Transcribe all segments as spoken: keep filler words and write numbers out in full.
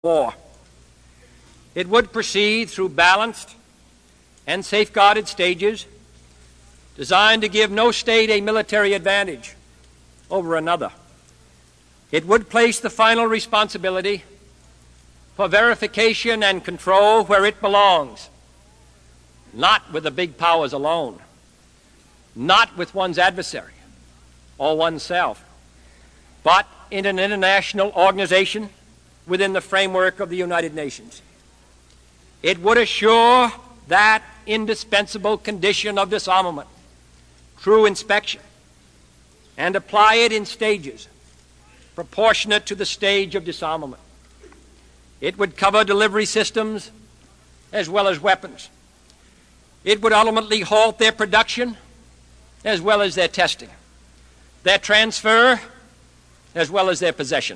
war. It would proceed through balanced and safeguarded stages designed to give no state a military advantage over another. It would place the final responsibility for verification and control where it belongs, not with the big powers alone, not with one's adversary or oneself, but in an international organization within the framework of the United Nations. It would assure that indispensable condition of disarmament, true inspection, and apply it in stages proportionate to the stage of disarmament. It would cover delivery systems as well as weapons. It would ultimately halt their production as well as their testing, their transfer as well as their possession.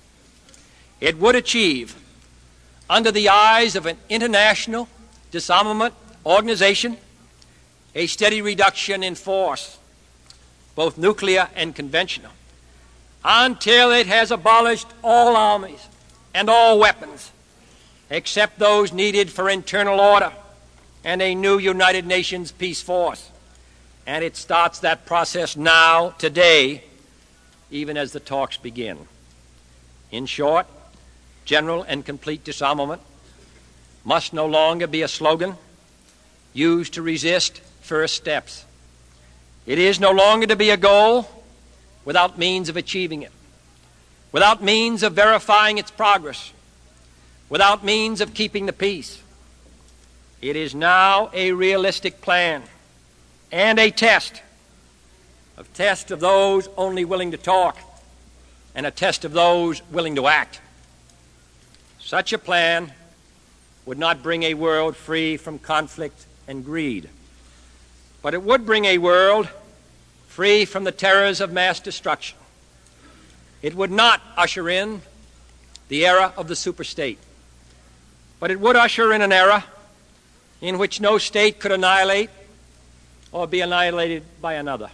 It would achieve, under the eyes of an international disarmament organization, a steady reduction in force, both nuclear and conventional, until it has abolished all armies and all weapons, except those needed for internal order and a new United Nations peace force. And it starts that process now, today, even as the talks begin. In short, general and complete disarmament must no longer be a slogan used to resist first steps. It is no longer to be a goal without means of achieving it, without means of verifying its progress, without means of keeping the peace. It is now a realistic plan and a test, a test of those only willing to talk and a test of those willing to act. Such a plan would not bring a world free from conflict and greed, but it would bring a world free from the terrors of mass destruction. It would not usher in the era of the superstate, but it would usher in an era in which no state could annihilate or be annihilated by another.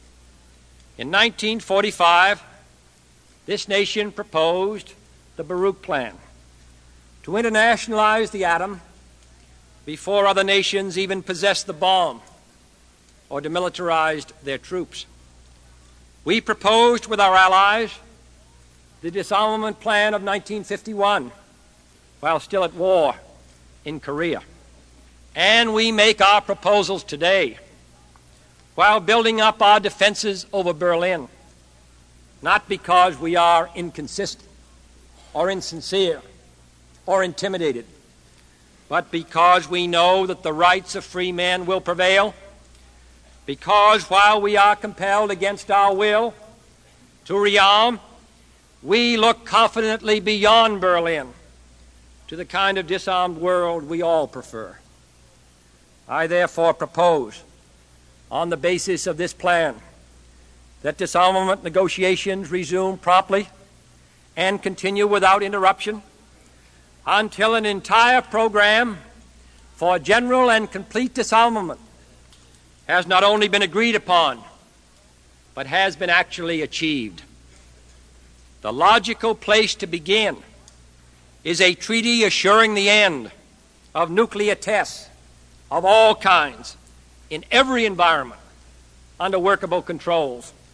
In nineteen forty-five, this nation proposed the Baruch Plan to internationalize the atom before other nations even possessed the bomb or demilitarized their troops. We proposed with our allies the disarmament plan of nineteen fifty-one while still at war in Korea. And we make our proposals today while building up our defenses over Berlin, not because we are inconsistent or insincere or intimidated, but because we know that the rights of free men will prevail, because while we are compelled against our will to rearm, we look confidently beyond Berlin to the kind of disarmed world we all prefer. I therefore propose, on the basis of this plan, that disarmament negotiations resume promptly and continue without interruption until an entire program for general and complete disarmament has not only been agreed upon, but has been actually achieved. The logical place to begin is a treaty assuring the end of nuclear tests of all kinds in every environment under workable controls.